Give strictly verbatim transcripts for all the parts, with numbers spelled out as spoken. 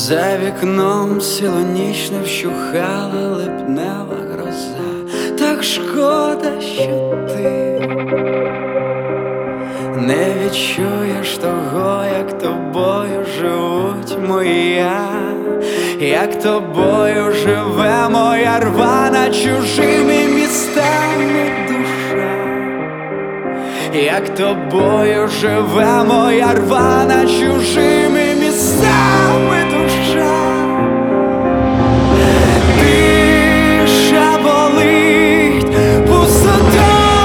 За вікном цілу ніч не вщухала липнева гроза. Так шкода, що ти не відчуєш того, як тобою живуть моя, як тобою живе моя рвана чужими містами душа, як тобою живе моя рвана чужими містами душа. Тиша болить пустотою,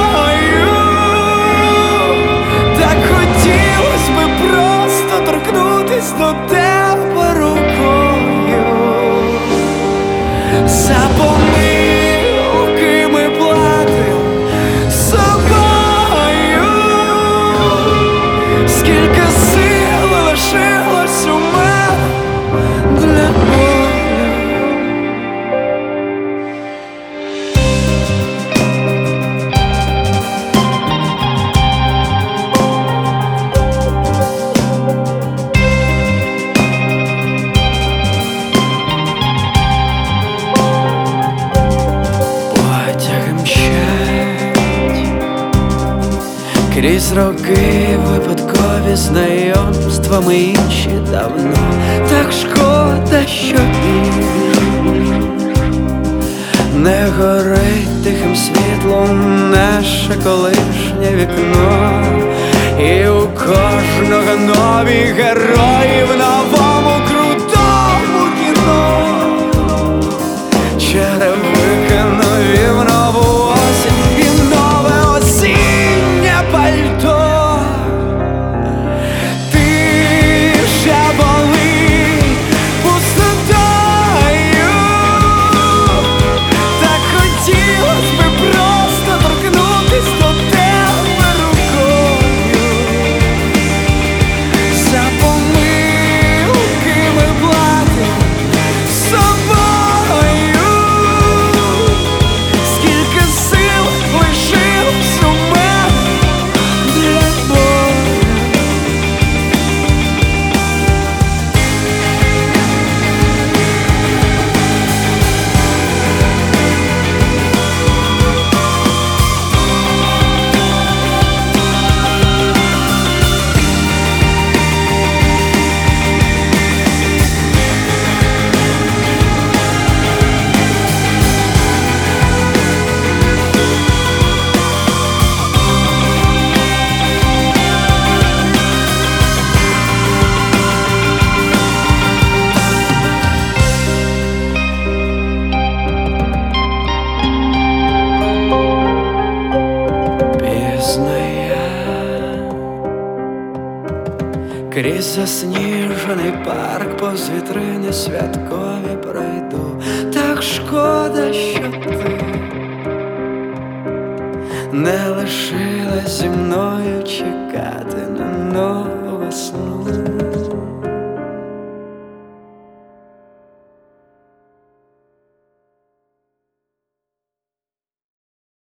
так хотілось би просто торкнутись до тебе рукою. За помилки ми платим собою. Скільки сил лишилось у мене для болю. Крізь роки випадкові знайомства ми інші давно. Так шкода, що біль не горить тихим світлом наше колишнє вікно. І у кожного нові герої в новому крутому кіно. Черевики нові в нову осінь і в нове осіннє пальто. Тиша болить пустотою, так хотілось би просто торкнутись до тебе рукою. За помилки ми платим собою. Скільки сил лишилось у мене для болю. Крізь засніжений парк повз вітрини святкові пройду. Так шкода, що ти не лишилась зі мною чекати на нову весну.